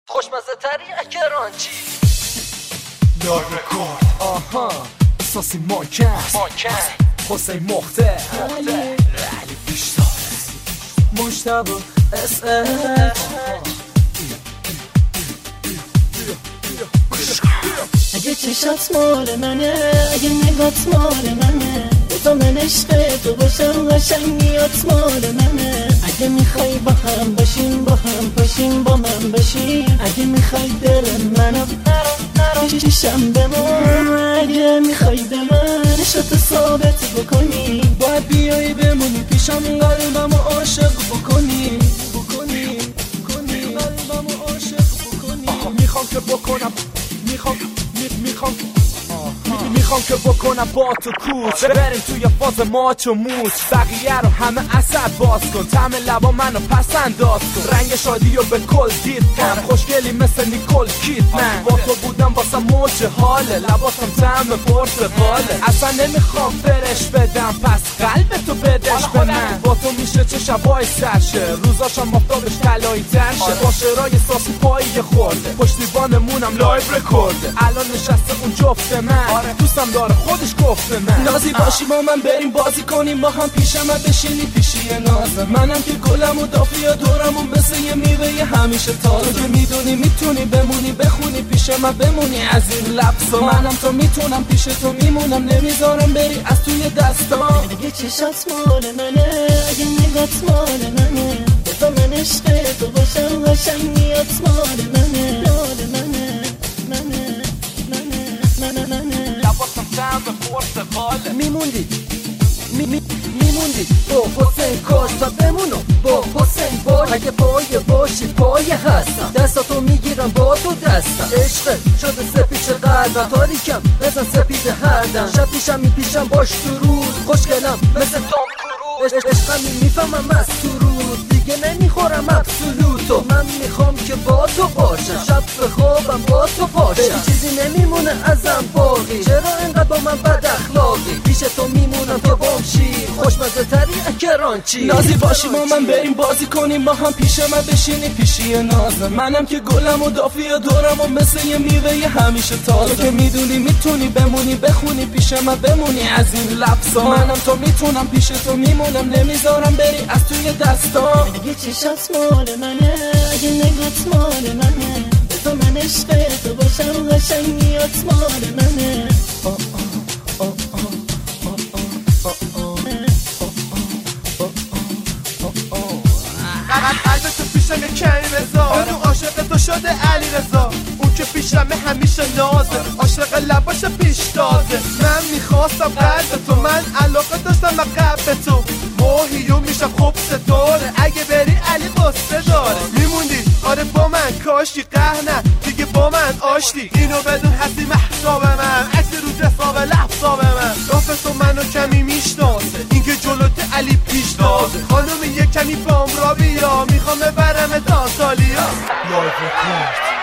خوشمزه تری اکرانچی لایو رکورد. آها ساسی مانکن حسین مختار علی پیشتار مجتبی اس اگه چشات مال منه، اگه نگات مال منه، تو من عشق تو باشم قشنگیات مال منه. اگه میخوای با هم باشیم، با هم باشیم، با من باشیم، اگه میخوای دل منو چشم بمون، اگه میخوای به من عشقت ثابت بکنی، باید بیایی بمونی پیشم، قلبمو عاشق بکنی قلبمو عاشق بکنی. میخوام که بکنم میخوام که بکنم با تو کوچ، بریم توی فاز ماچ و موچ، بقیه رو همه اثر باز کن، طعم لبا منو پس انداز کن، رنگ شادی رو به کل دیدم، خوشگلی مثل نیکول کیدمن، با تو بودم واسه موج حاله، لباسم طعم پرتقاله، اصلا نمیخوام فرش بدم، پس قلب تو بدش به من، با تو میشه چه شبای سرشه، روزاشم آفتابش طلایی ترشه، با شعرهای ساسی پایی خورده، پشتیبانمونم لایو رکورده، الان نشسته اون جفت من، دوستم داره خودش گفته من، نازی باشی با من بریم بازی کنیم، با هم پیشم بشینی پیشی نازم، منم که گلم و دافی دورمون مثل یه میوه همیشه تازه، تو که میدونی میتونی بمونی بخونی پیش من بمونی از این لبسا، منم تو میتونم پیش تو میمونم، نمیذارم بری از توی دستام. اگه چشات مال منه، اگه نگات مال منه، تو من عشق تو باشم قشنگیات مال منه، مال منه لباسم طعم پرتقاله، میموندی با حسین کاش تا بمونم با حسین باش، اگه پایه باشی پایه هستم، دستاتو میگیرم با تو دستم، عشق شده سپیچ قلبم، تاریکم بزن سپید هردم، شب پیشم میپیشم باش تو روز، خوشگلم مثل تام کروز، عشقمی میفهمم از تو روز، دیگه نمیخورم ابسولوتو، من میخوام که با تو باشم، شب به خوابم با تو پاشم، چیزی نمیمونه ازم باقی، چرا اینقدر با من بد اخلاقی، پیش تو میمونم که بامشی، خوشمزه تری اکرانچی، نازی باشی با من بریم بازی کنیم، با هم پیش من بشینی پیشی نازم، منم که گلم و دافی دورم و مثل یه میوه همیشه تازه، تو که میدونی میتونی بمونی بخونی پیش من بمونی از این لبسا، منم تو میتونم پیش تو میمونم، نمیذارم بری از توی دستام. اگه چشات مال منه، اگه نگات مال منه، تو من عشق تو باشم قشنگیات مال منه. قلب تو پیشم یه کمی رضا، اون عاشق تو شده علی رضا، اون که پیشم همیشه نازه، عاشق لباش پیشتازه، من میخواستم قلب تو، من علاقه داشتم به قلب تو، ماهیو میشم خوب ستاره، اگه بری علی قصه داره، میموندی آره با من کاشتی قهنه دیگه با من آشتی، اینو بدون حسی محتاب من، عکس رو جساب لحظاب من، رافت تو منو کمی میشناسه، این که جلوت علی پیشتازه، خانم یه کمی بام را بیا، میخوام ببرم تا سالیا. لایو رکورد.